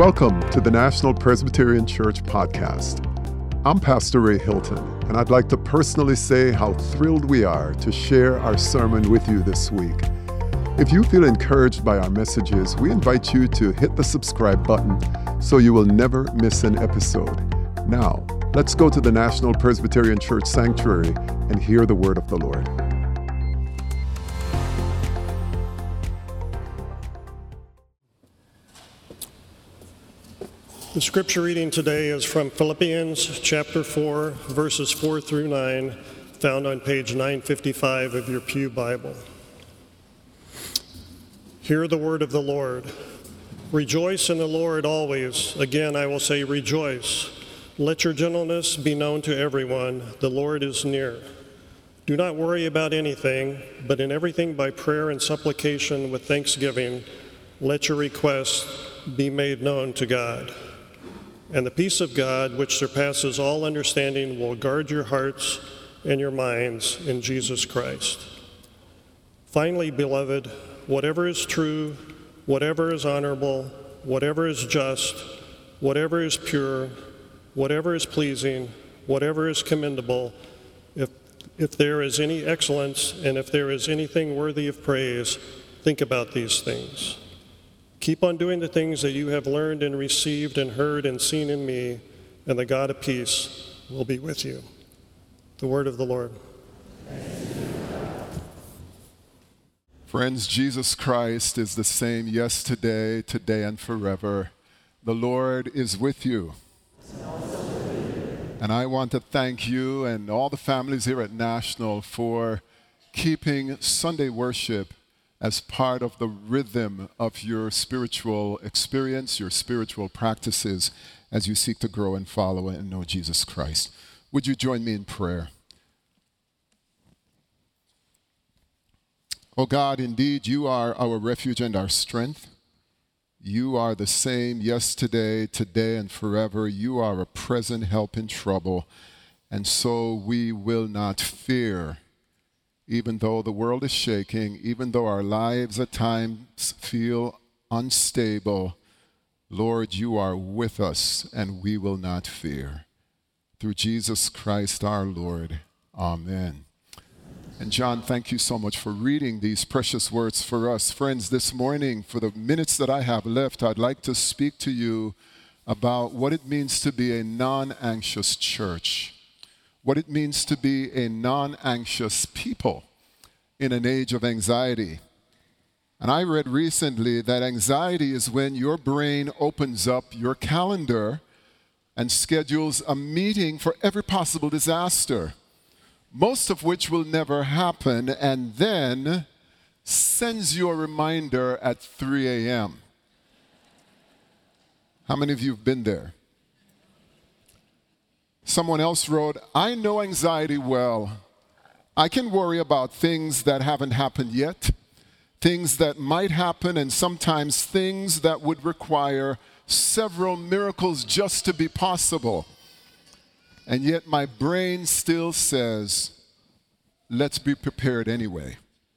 Welcome to the National Presbyterian Church podcast. I'm Pastor Ray Hilton, and I'd like to personally say how thrilled we are to share our sermon with you this week. If you feel encouraged by our messages, we invite you to hit the subscribe button so you will never miss an episode. Now, let's go to the National Presbyterian Church Sanctuary and hear the word of the Lord. The scripture reading today is from Philippians chapter 4, verses 4 through 9, found on page 955 of your Pew Bible. Hear the word of the Lord. Rejoice in the Lord always. Again, I will say rejoice. Let your gentleness be known to everyone. The Lord is near. Do not worry about anything, but in everything by prayer and supplication with thanksgiving, let your requests be made known to God. And the peace of God, which surpasses all understanding, will guard your hearts and your minds in Jesus Christ. Finally, beloved, whatever is true, whatever is honorable, whatever is just, whatever is pure, whatever is pleasing, whatever is commendable, if there is any excellence and if there is anything worthy of praise, think about these things. Keep on doing the things that you have learned and received and heard and seen in me, and the God of peace will be with you. The word of the Lord. Friends, Jesus Christ is the same yesterday, today, and forever. The Lord is with you. And I want to thank you and all the families here at National for keeping Sunday worship as part of the rhythm of your spiritual experience, your spiritual practices as you seek to grow and follow and know Jesus Christ. Would you join me in prayer? Oh God, indeed, you are our refuge and our strength. You are the same yesterday, today, and forever. You are a present help in trouble. And so we will not fear. Even though the world is shaking, even though our lives at times feel unstable, Lord, you are with us and we will not fear. Through Jesus Christ our Lord. Amen. And John, thank you so much for reading these precious words for us. Friends, this morning, for the minutes that I have left, I'd like to speak to you about what it means to be a non-anxious church. What it means to be a non-anxious people in an age of anxiety. And I read recently that anxiety is when your brain opens up your calendar and schedules a meeting for every possible disaster, most of which will never happen, and then sends you a reminder at 3 a.m. How many of you have been there? Someone else wrote, I know anxiety well. I can worry about things that haven't happened yet, things that might happen, and sometimes things that would require several miracles just to be possible. And yet my brain still says, let's be prepared anyway.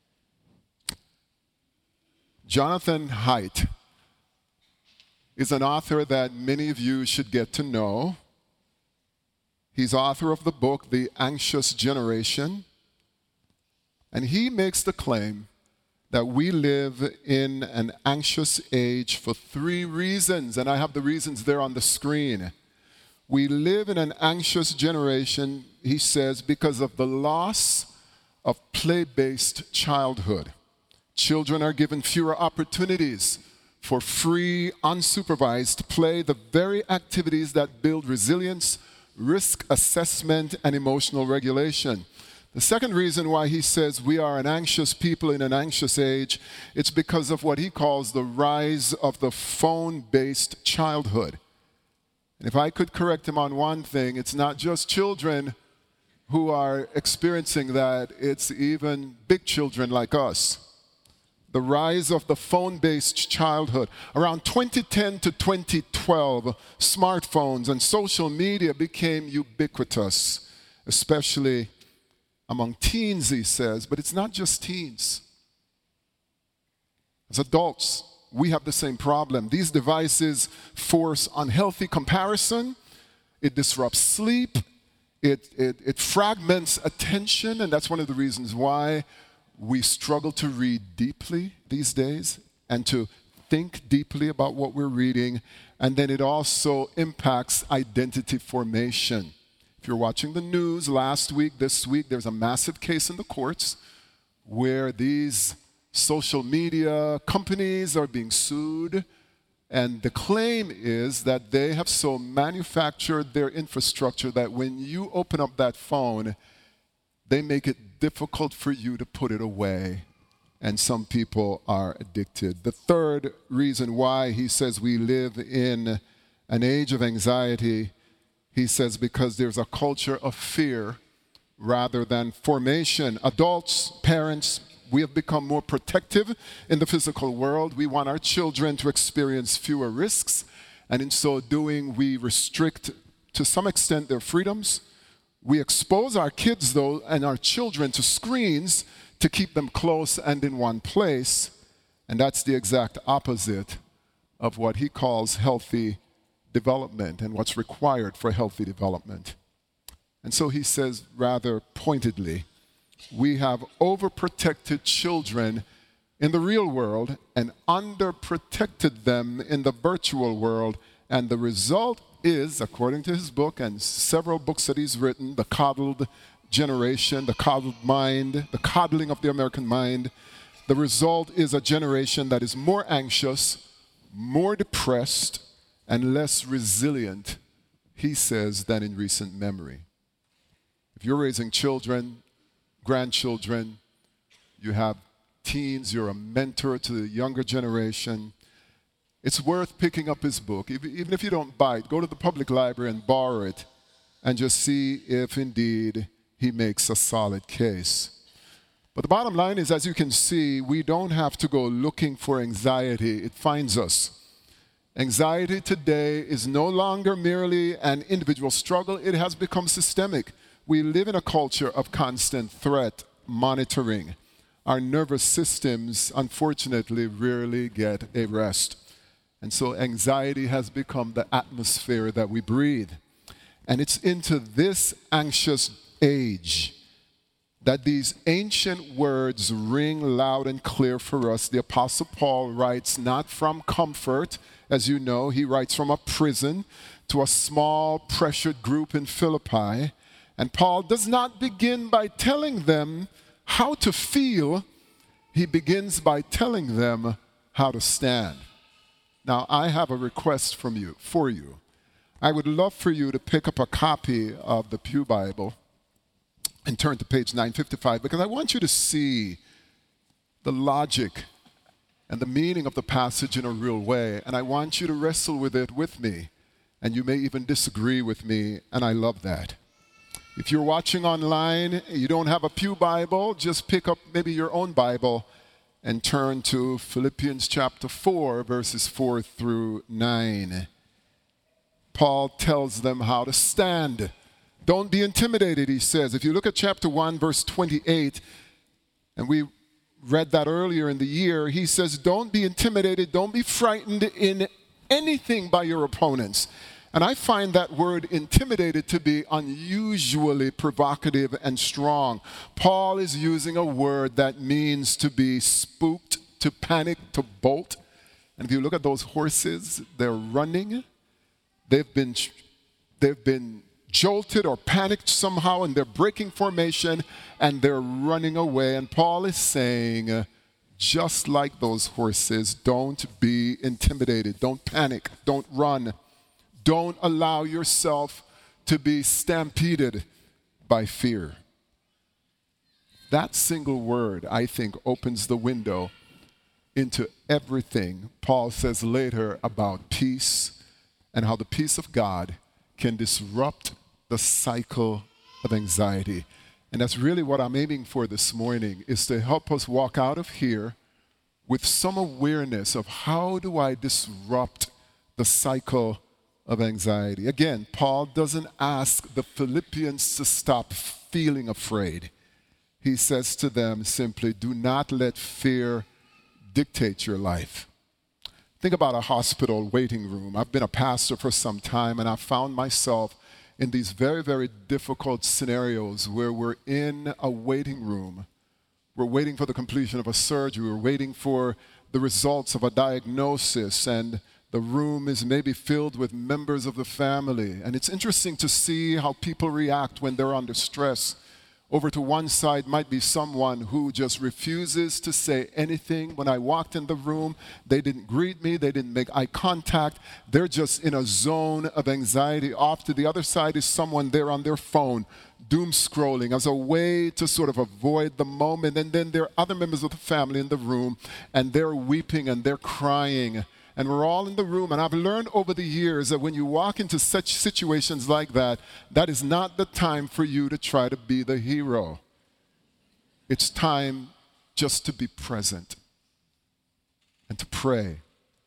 Jonathan Haidt is an author that many of you should get to know. He's author of the book, The Anxious Generation, and he makes the claim that we live in an anxious age for 3 reasons, and I have the reasons there on the screen. We live in an anxious generation, he says, because of the loss of play-based childhood. Children are given fewer opportunities for free, unsupervised play, the very activities that build resilience, risk assessment, and emotional regulation. The second reason why he says we are an anxious people in an anxious age, it's because of what he calls the rise of the phone-based childhood. And if I could correct him on one thing, it's not just children who are experiencing that, it's even big children like us. The rise of the phone-based childhood. Around 2010 to 2012, smartphones and social media became ubiquitous, especially among teens, he says, but it's not just teens. As adults, we have the same problem. These devices force unhealthy comparison. It disrupts sleep. It fragments attention, and that's one of the reasons why we struggle to read deeply these days and to think deeply about what we're reading. And then it also impacts identity formation. If you're watching the news last week, this week, there's a massive case in the courts where these social media companies are being sued. And the claim is that they have so manufactured their infrastructure that when you open up that phone, they make it difficult for you to put it away. And some people are addicted. The third reason why he says we live in an age of anxiety, he says because there's a culture of fear rather than formation. Adults, parents, we have become more protective in the physical world. We want our children to experience fewer risks. And in so doing, we restrict to some extent their freedoms. We expose our kids, though, and our children to screens to keep them close and in one place. And that's the exact opposite of what he calls healthy development and what's required for healthy development. And so he says rather pointedly, we have overprotected children in the real world and underprotected them in the virtual world. And the result is, according to his book and several books that he's written, the coddled generation, the coddled mind, the coddling of the American mind. The result is a generation that is more anxious, more depressed, and less resilient, he says, than in recent memory. If you're raising children, grandchildren, you have teens, you're a mentor to the younger generation, it's worth picking up his book. Even if you don't buy it, go to the public library and borrow it and just see if indeed he makes a solid case. But the bottom line is, as you can see, we don't have to go looking for anxiety. It finds us. Anxiety today is no longer merely an individual struggle. It has become systemic. We live in a culture of constant threat monitoring. Our nervous systems, unfortunately, rarely get a rest. And so anxiety has become the atmosphere that we breathe. And it's into this anxious age that these ancient words ring loud and clear for us. The Apostle Paul writes not from comfort, as you know, he writes from a prison to a small, pressured group in Philippi. And Paul does not begin by telling them how to feel. He begins by telling them how to stand. Now, I have a request for you. I would love for you to pick up a copy of the Pew Bible and turn to page 955, because I want you to see the logic and the meaning of the passage in a real way. And I want you to wrestle with it with me. And you may even disagree with me, and I love that. If you're watching online, you don't have a Pew Bible, just pick up maybe your own Bible and turn to Philippians chapter 4, verses 4 through 9. Paul tells them how to stand. Don't be intimidated, he says. If you look at chapter 1, verse 28, and we read that earlier in the year, he says, don't be intimidated, don't be frightened in anything by your opponents. And I find that word intimidated to be unusually provocative and strong. Paul is using a word that means to be spooked, to panic, to bolt. And if you look at those horses, they're running. They've been jolted or panicked somehow, and they're breaking formation, and they're running away. And Paul is saying, just like those horses, don't be intimidated. Don't panic. Don't run. Don't allow yourself to be stampeded by fear. That single word, I think, opens the window into everything Paul says later about peace and how the peace of God can disrupt the cycle of anxiety. And that's really what I'm aiming for this morning, is to help us walk out of here with some awareness of how do I disrupt the cycle of anxiety. Again, Paul doesn't ask the Philippians to stop feeling afraid. He says to them simply, do not let fear dictate your life. Think about a hospital waiting room. I've been a pastor for some time, and I've found myself in these very, very difficult scenarios where we're in a waiting room. We're waiting for the completion of a surgery. We're waiting for the results of a diagnosis, and the room is maybe filled with members of the family. And it's interesting to see how people react when they're under stress. Over to one side might be someone who just refuses to say anything. When I walked in the room, they didn't greet me, they didn't make eye contact. They're just in a zone of anxiety. Off to the other side is someone there on their phone, doom scrolling as a way to sort of avoid the moment. And then there are other members of the family in the room, and they're weeping and they're crying. And we're all in the room. And I've learned over the years that when you walk into such situations like that, that is not the time for you to try to be the hero. It's time just to be present and to pray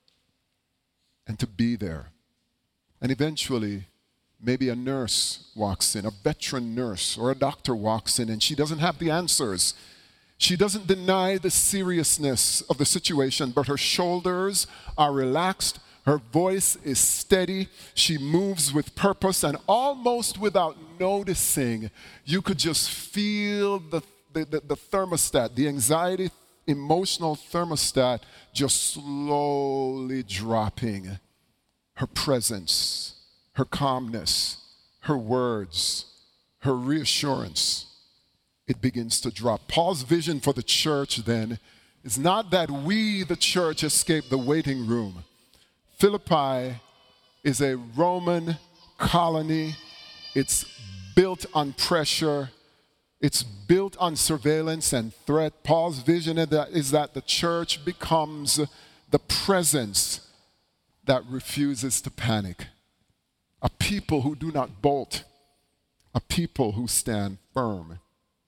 and to be there. And eventually, maybe a nurse walks in, a veteran nurse or a doctor walks in, and she doesn't have the answers. She doesn't deny the seriousness of the situation, but her shoulders are relaxed, her voice is steady, she moves with purpose, and almost without noticing, you could just feel the thermostat, the anxiety, emotional thermostat just slowly dropping. Her presence, her calmness, her words, her reassurance, it begins to drop. Paul's vision for the church then is not that we, the church, escape the waiting room. Philippi is a Roman colony. It's built on pressure. It's built on surveillance and threat. Paul's vision is that the church becomes the presence that refuses to panic. A people who do not bolt. A people who stand firm.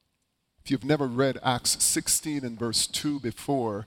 If you've never read Acts 16 and verse 2 before,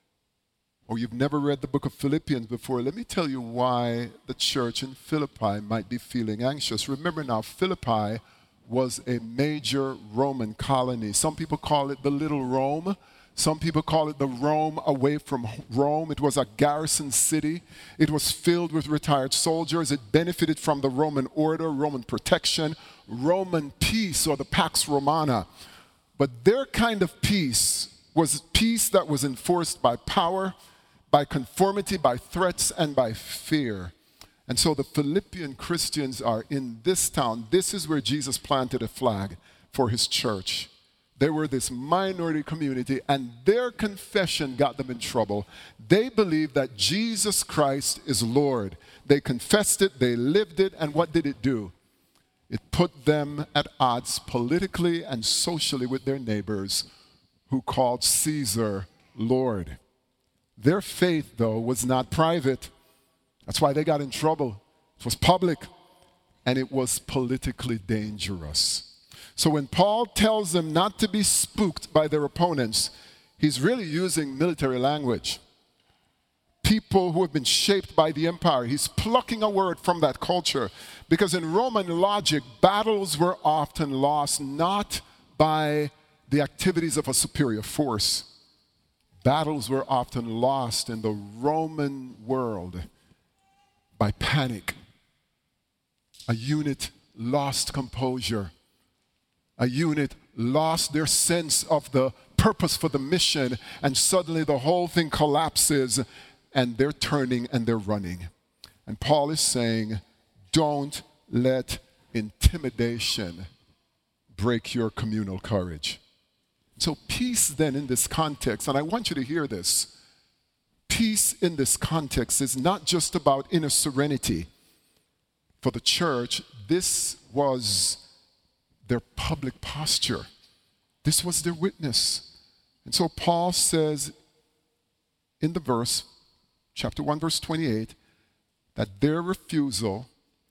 or you've never read the book of Philippians before, let me tell you why the church in Philippi might be feeling anxious. Remember now, Philippi was a major Roman colony. Some people call it the Little Rome. Some people call it the Rome away from Rome. It was a garrison city. It was filled with retired soldiers. It benefited from the Roman order, Roman protection, Roman peace, or the Pax Romana. But their kind of peace was peace that was enforced by power, by conformity, by threats, and by fear. And so the Philippian Christians are in this town. This is where Jesus planted a flag for his church. They were this minority community, and their confession got them in trouble. They believed that Jesus Christ is Lord. They confessed it, they lived it, and what did it do? It put them at odds politically and socially with their neighbors who called Caesar Lord. Their faith, though, was not private. That's why they got in trouble. It was public, and it was politically dangerous. So when Paul tells them not to be spooked by their opponents, he's really using military language. People who have been shaped by the empire. He's plucking a word from that culture. Because in Roman logic, battles were often lost not by the activities of a superior force. Battles were often lost in the Roman world by panic. A unit lost composure. A unit lost their sense of the purpose for the mission, and suddenly the whole thing collapses, and they're turning and they're running. And Paul is saying, don't let intimidation break your communal courage. So peace then in this context, and I want you to hear this, peace in this context is not just about inner serenity. For the church, this was their public posture. This was their witness. And so Paul says in the verse, chapter 1, verse 28, that their refusal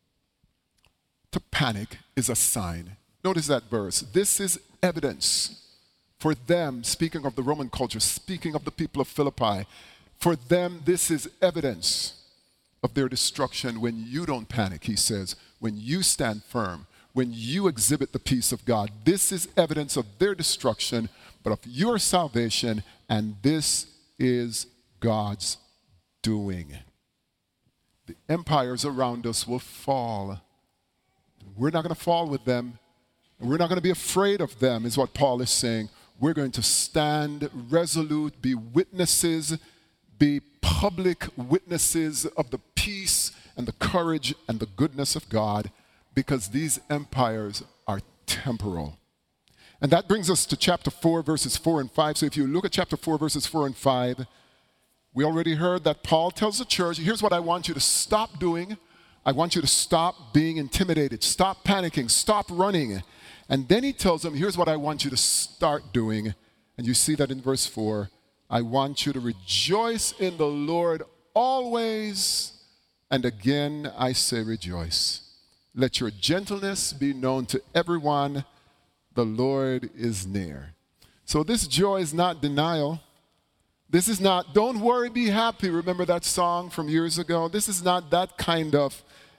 to panic is a sign. Notice that verse. This is evidence for them, speaking of the Roman culture, speaking of the people of Philippi. For them, this is evidence of their destruction when you don't panic, he says, when you stand firm, when you exhibit the peace of God. This is evidence of their destruction, but of your salvation, and this is God's doing. the empires around us will fall. We're not going to fall with them. We're not going to be afraid of them, is what Paul is saying. We're going to stand resolute, be witnesses, be public witnesses of the peace and the courage and the goodness of God, because these empires are temporal. And that brings us to chapter 4, verses 4 and 5. So if you look at chapter 4, verses 4 and 5, we already heard that Paul tells the church, here's what I want you to stop doing. I want you to stop being intimidated, stop panicking, stop running. And then he tells them, here's what I want you to start doing. And you see that in verse 4. I want you to rejoice in the Lord always. And again, I say rejoice. Let your gentleness be known to everyone. The Lord is near. So this joy is not denial. This is not, don't worry, be happy. Remember that song from years ago? This is not that kind of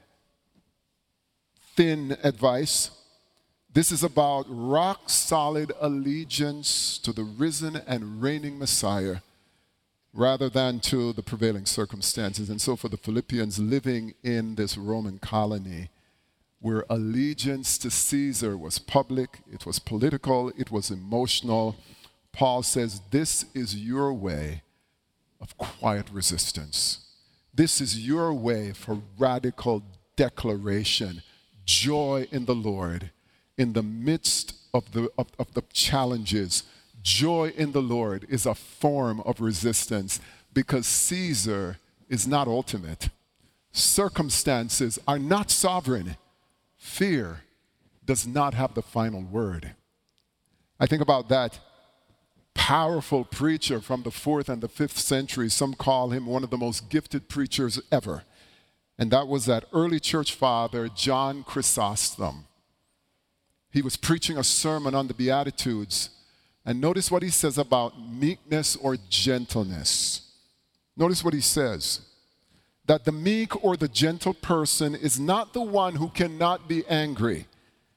thin advice. This is about rock-solid allegiance to the risen and reigning Messiah rather than to the prevailing circumstances. And so for the Philippians living in this Roman colony, where allegiance to Caesar was public, it was political, it was emotional, Paul says, this is your way of quiet resistance. This is your way for radical declaration, joy in the Lord. In the midst of the challenges, joy in the Lord is a form of resistance because Caesar is not ultimate. Circumstances are not sovereign. Fear does not have the final word. I think about that powerful preacher from the 4th and the 5th century. Some call him one of the most gifted preachers ever. And that was that early church father, John Chrysostom. He was preaching a sermon on the Beatitudes. And notice what he says about meekness or gentleness. Notice what he says. That the meek or the gentle person is not the one who cannot be angry,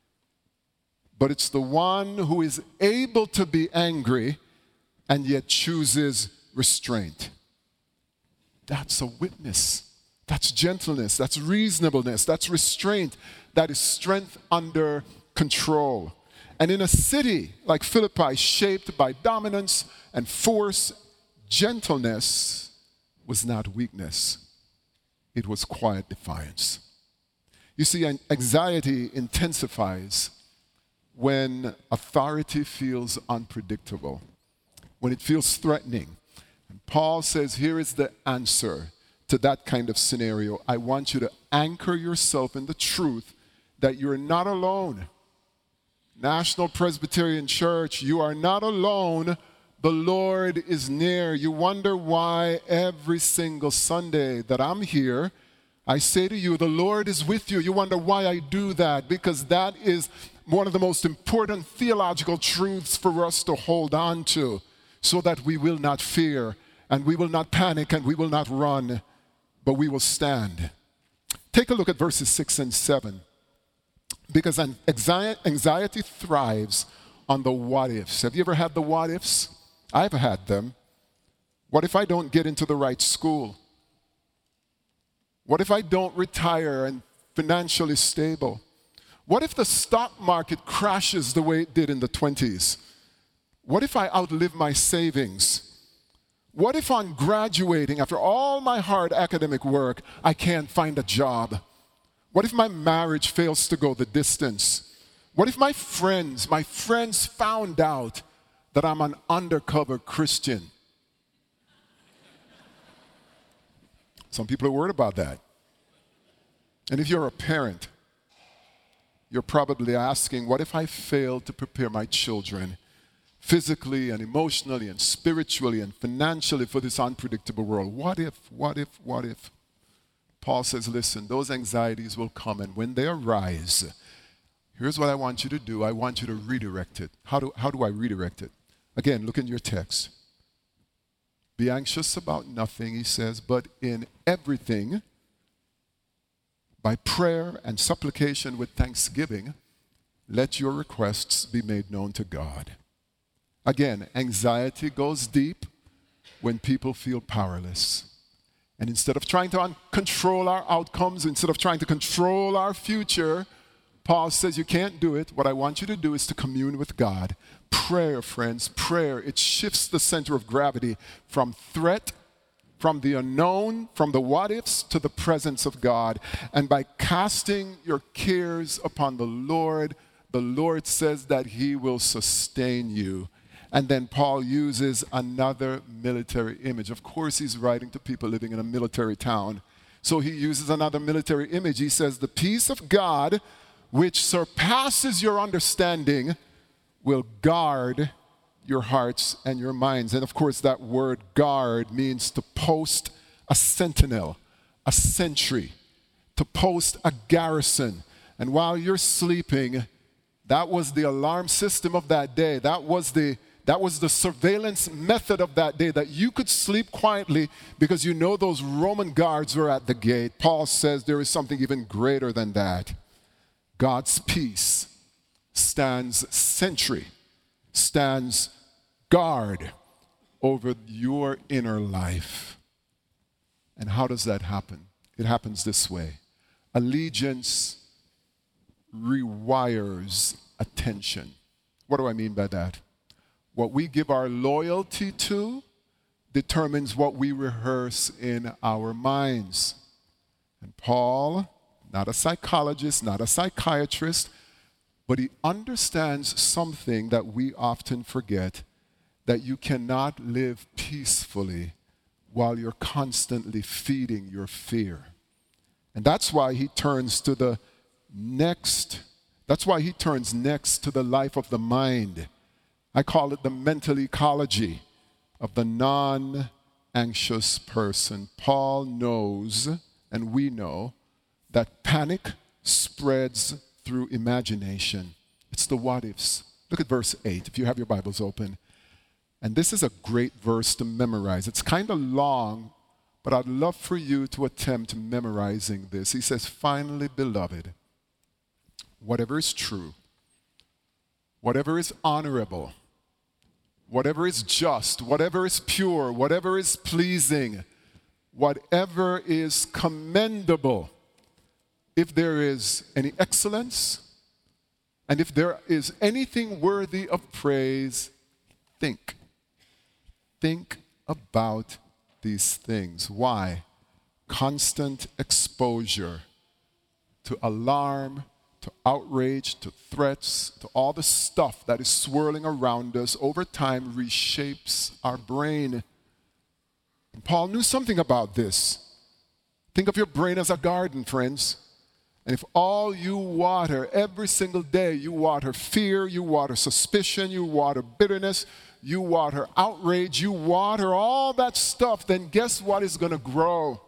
but it's the one who is able to be angry and yet chooses restraint. That's a witness. That's gentleness. That's reasonableness. That's restraint. That is strength under control. And in a city like Philippi, shaped by dominance and force, gentleness was not weakness. It was quiet defiance. You see, anxiety intensifies when authority feels unpredictable, when it feels threatening. And Paul says, here is the answer to that kind of scenario. I want you to anchor yourself in the truth that you're not alone. National Presbyterian Church, you are not alone. The Lord is near. You wonder why every single Sunday that I'm here, I say to you, the Lord is with you. You wonder why I do that, because that is one of the most important theological truths for us to hold on to, so that we will not fear, and we will not panic, and we will not run, but we will stand. Take a look at verses 6 and 7. Because anxiety thrives on the what-ifs. Have you ever had the what-ifs? I've had them. What if I don't get into the right school? What if I don't retire and financially stable? What if the stock market crashes the way it did in the 20s? What if I outlive my savings? What if on graduating, after all my hard academic work, I can't find a job? What if my marriage fails to go the distance? What if my friends found out that I'm an undercover Christian? Some people are worried about that. And if you're a parent, you're probably asking, what if I fail to prepare my children physically and emotionally and spiritually and financially for this unpredictable world? What if? Paul says, listen, those anxieties will come, and when they arise, here's what I want you to do. I want you to redirect it. How do I redirect it? Again, look in your text. Be anxious about nothing, he says, but in everything, by prayer and supplication with thanksgiving, let your requests be made known to God. Again, anxiety goes deep when people feel powerless. And instead of trying to control our outcomes, instead of trying to control our future, Paul says you can't do it. What I want you to do is to commune with God. Prayer, friends, prayer. It shifts the center of gravity from threat, from the unknown, from the what-ifs to the presence of God. And by casting your cares upon the Lord says that he will sustain you. And then Paul uses another military image. Of course, he's writing to people living in a military town. So he uses another military image. He says, the peace of God, which surpasses your understanding, will guard your hearts and your minds. And of course, that word guard means to post a sentinel, a sentry, to post a garrison. And while you're sleeping, that was the alarm system of that day. That was the surveillance method of that day, that you could sleep quietly because you know those Roman guards were at the gate. Paul says there is something even greater than that. God's peace stands sentry, stands guard over your inner life. And how does that happen? It happens this way. Allegiance rewires attention. What do I mean by that? What we give our loyalty to determines what we rehearse in our minds. And Paul, not a psychologist, not a psychiatrist, but he understands something that we often forget, that you cannot live peacefully while you're constantly feeding your fear. And that's why he turns to the next, that's why he turns next to the life of the mind. I call it the mental ecology of the non-anxious person. Paul knows, and we know, that panic spreads through imagination. It's the what-ifs. Look at verse 8, if you have your Bibles open. And this is a great verse to memorize. It's kind of long, but I'd love for you to attempt memorizing this. He says, finally, beloved, whatever is true, whatever is honorable, whatever is just, whatever is pure, whatever is pleasing, whatever is commendable, if there is any excellence, and if there is anything worthy of praise, think. Think about these things. Why? Constant exposure to alarm, to outrage, to threats, to all the stuff that is swirling around us over time reshapes our brain. And Paul knew something about this. Think of your brain as a garden, friends. And if all you water every single day, you water fear, you water suspicion, you water bitterness, you water outrage, you water all that stuff, then guess what is going to grow?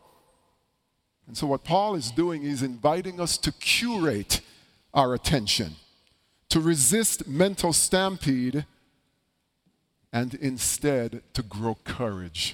And so what Paul is doing is inviting us to curate our attention, to resist mental stampede, and instead to grow courage,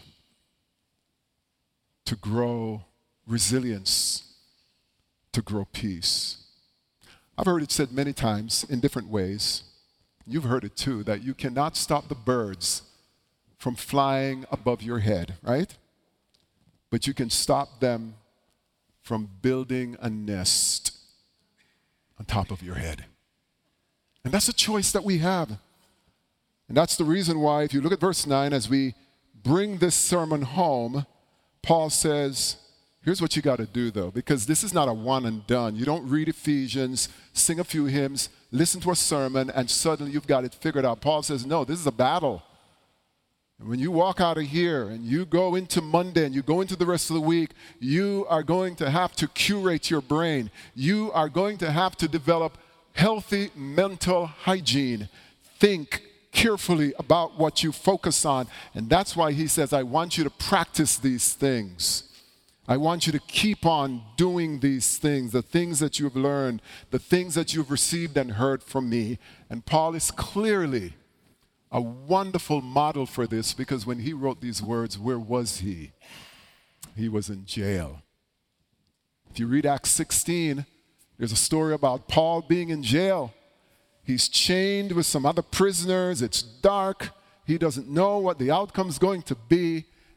to grow resilience, to grow peace. I've heard it said many times in different ways. You've heard it too, that you cannot stop the birds from flying above your head, right? But you can stop them from building a nest on top of your head. And that's a choice that we have. And that's the reason why, if you look at verse 9, as we bring this sermon home, Paul says, here's what you got to do, though, because this is not a one and done. You don't read Ephesians, sing a few hymns, listen to a sermon, and suddenly you've got it figured out. Paul says, no, this is a battle. And when you walk out of here and you go into Monday and you go into the rest of the week, you are going to have to curate your brain. You are going to have to develop healthy mental hygiene. Think carefully about what you focus on. And that's why he says, I want you to practice these things. I want you to keep on doing these things, the things that you've learned, the things that you've received and heard from me. And Paul is clearly a wonderful model for this, because when he wrote these words, where was he? He was in jail. If you read Acts 16, there's a story about Paul being in jail. He's chained with some other prisoners. It's dark. He doesn't know what the outcome's going to be.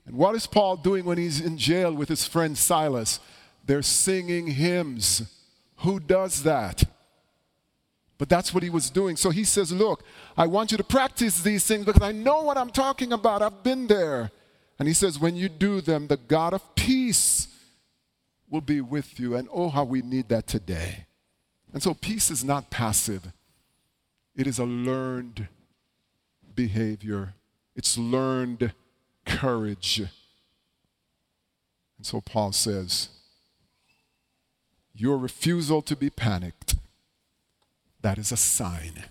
And what is Paul doing when he's in jail with his friend Silas? They're singing hymns. Who does that? But that's what he was doing. So he says, look, I want you to practice these things because I know what I'm talking about. I've been there. And he says, when you do them, the God of peace will be with you. And oh, how we need that today. And so peace is not passive. It is a learned behavior. It's learned courage. And so Paul says, your refusal to be panicked, that is a sign.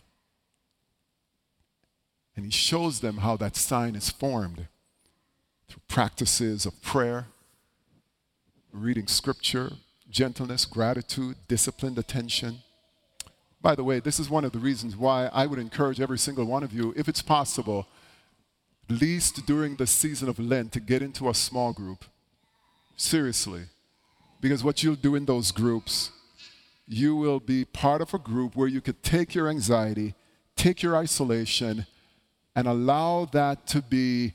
And he shows them how that sign is formed through practices of prayer, reading scripture, gentleness, gratitude, disciplined attention. By the way, this is one of the reasons why I would encourage every single one of you, if it's possible, at least during the season of Lent, to get into a small group. Seriously. Because what you'll do in those groups, you will be part of a group where you could take your anxiety, take your isolation, and allow that to be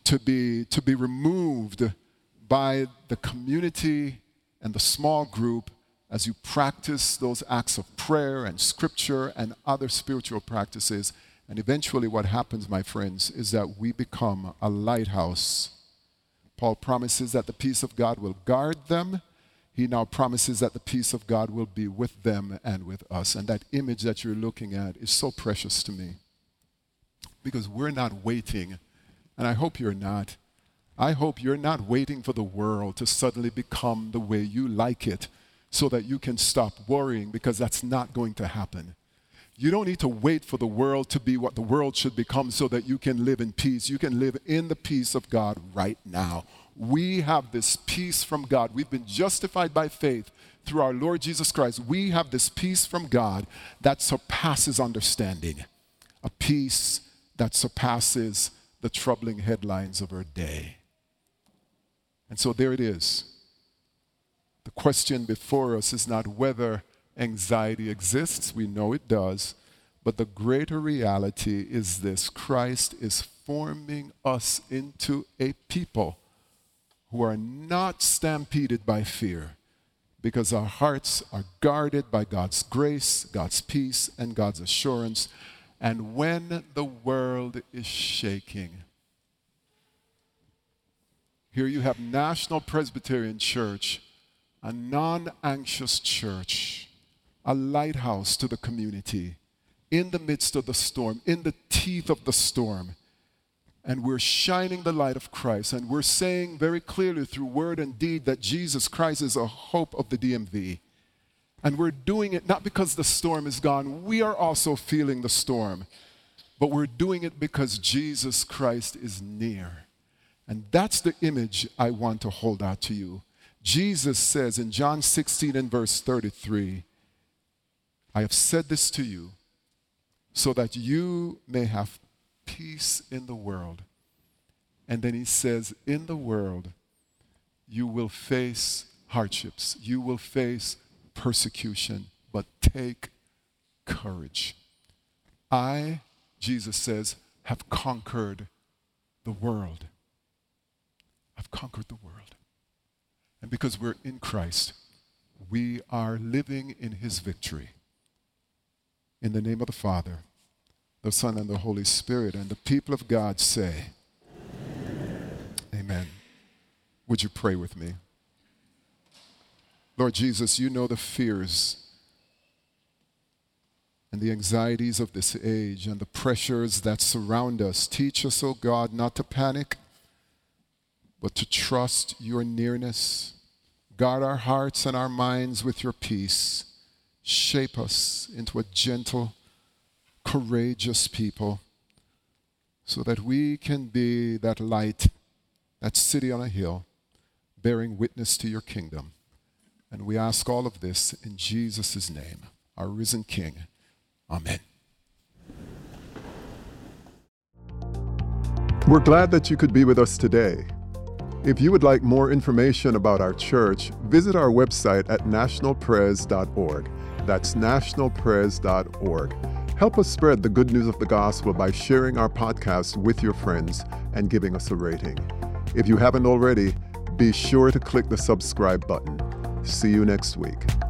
removed by the community and the small group as you practice those acts of prayer and scripture and other spiritual practices. And eventually what happens, my friends, is that we become a lighthouse. Paul promises that the peace of God will guard them. He now promises that the peace of God will be with them and with us. And that image that you're looking at is so precious to me. Because we're not waiting, and I hope you're not. I hope you're not waiting for the world to suddenly become the way you like it so that you can stop worrying, because that's not going to happen. You don't need to wait for the world to be what the world should become so that you can live in peace. You can live in the peace of God right now. We have this peace from God. We've been justified by faith through our Lord Jesus Christ. We have this peace from God that surpasses understanding. A peace that surpasses the troubling headlines of our day. And so there it is. The question before us is not whether anxiety exists. We know it does. But the greater reality is this: Christ is forming us into a people who are not stampeded by fear, because our hearts are guarded by God's grace, God's peace, and God's assurance. And when the world is shaking, here you have National Presbyterian Church, a non-anxious church, a lighthouse to the community, in the midst of the storm, in the teeth of the storm. And we're shining the light of Christ, and we're saying very clearly through word and deed that Jesus Christ is a hope of the DMV. And we're doing it not because the storm is gone. We are also feeling the storm. But we're doing it because Jesus Christ is near. And that's the image I want to hold out to you. Jesus says in John 16 and verse 33, I have said this to you so that you may have peace in the world. And then he says, in the world, you will face hardships. You will face persecution, but take courage. I, Jesus says, have conquered the world. I've conquered the world. And because we're in Christ, we are living in his victory. In the name of the Father, the Son, and the Holy Spirit, and the people of God say, Amen. Would you pray with me? Lord Jesus, you know the fears and the anxieties of this age and the pressures that surround us. Teach us, oh God, not to panic, but to trust your nearness. Guard our hearts and our minds with your peace. Shape us into a gentle, courageous people so that we can be that light, that city on a hill, bearing witness to your kingdom. And we ask all of this in Jesus' name, our risen King. Amen. We're glad that you could be with us today. If you would like more information about our church, visit our website at nationalpres.org. That's nationalpres.org. Help us spread the good news of the gospel by sharing our podcast with your friends and giving us a rating. If you haven't already, be sure to click the subscribe button. See you next week.